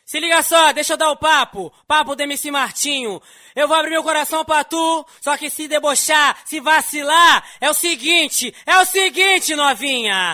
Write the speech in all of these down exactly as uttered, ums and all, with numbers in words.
Se liga só, deixa eu dar o papo, papo do M C Martinho. Eu vou abrir meu coração pra tu, só que se debochar, se vacilar, é o seguinte, é o seguinte, novinha.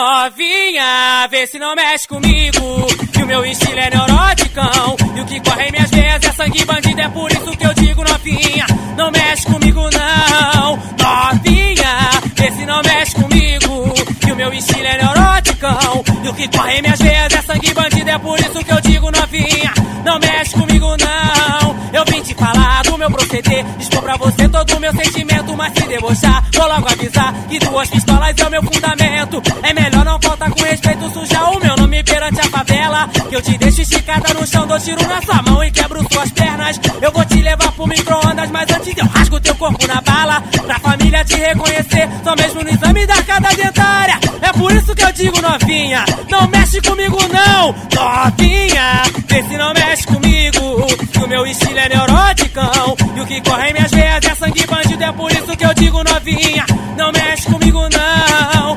Novinha, vê se não mexe comigo, que o meu estilo é neuroticão, e o que corre em minhas veias é sangue bandido, é por isso que eu digo, novinha, não mexe comigo não. Novinha, vê se não mexe comigo, que o meu estilo é neuroticão, e o que corre em minhas veias é sangue bandido, é por isso que eu digo, novinha, não mexe comigo não. Eu vim te falar do meu proceder, expor pra você todo o meu sentimento, mas se debochar, vou logo avisar que duas pistolas é o meu fundamento. É melhor não faltar com respeito, sujar o meu nome perante a favela, que eu te deixo esticada no chão, dou tiro na sua mão e quebro suas pernas. Eu vou te levar pro micro-ondas, mas antes eu rasgo teu corpo na bala, pra família te reconhecer, só mesmo no exame da cada dentária. É por isso que eu digo, novinha, não mexe comigo não. Novinha, vê se não mexe comigo, que o meu estilo é neuroticão, e o que corre em minhas veias é sangue bandido, é por isso que eu digo, novinha, não mexe comigo não.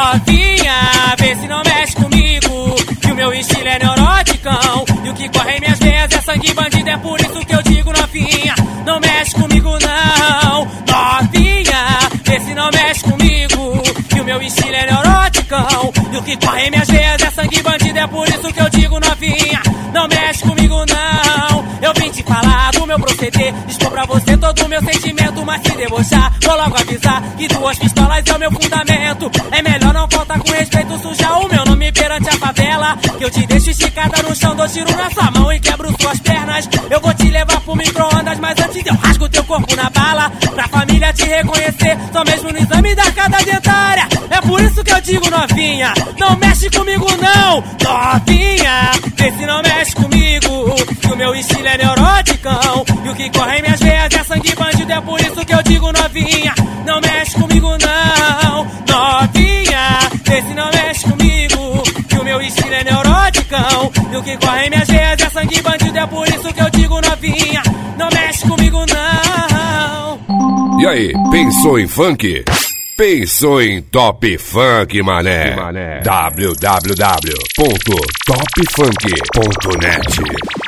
Novinha, vê se não mexe comigo, que o meu estilo é neuroticão, e o que corre em minhas veias é sangue bandido, é por isso que eu digo, novinha, não mexe comigo não. Novinha, vê se não mexe comigo, que o meu estilo é neuroticão, e o que corre em minhas veias é sangue bandido, é por isso que eu digo, novinha, não mexe comigo não. Eu vim te falar do meu proceder, expor pra você todo o meu sentimento, mas se debochar, vou logo avisar que duas pistolas é o meu fundamento. É melhor não faltar com respeito, sujar o meu nome perante a favela, que eu te deixo esticada no chão, dou tiro na sua mão e quebro suas pernas. Eu vou te levar pro micro-ondas, mas antes eu rasgo teu corpo na bala, pra família te reconhecer, só mesmo no exame da cada dentária. É por isso que eu digo, novinha, não mexe comigo não. Novinha, vê se não mexe comigo, que o meu estilo é neuroticão, e o que corre em minhas veias é sangue bandido, é por isso que eu digo, novinha, não mexe comigo não. Novinha, vê se não mexe comigo, que o meu estilo é neuroticão, e o que corre em minhas veias é sangue bandido, é por isso que eu digo, novinha, não mexe comigo não. E aí, pensou em funk? Pensou em Top Funk, mané? mané. w w w ponto top funk ponto net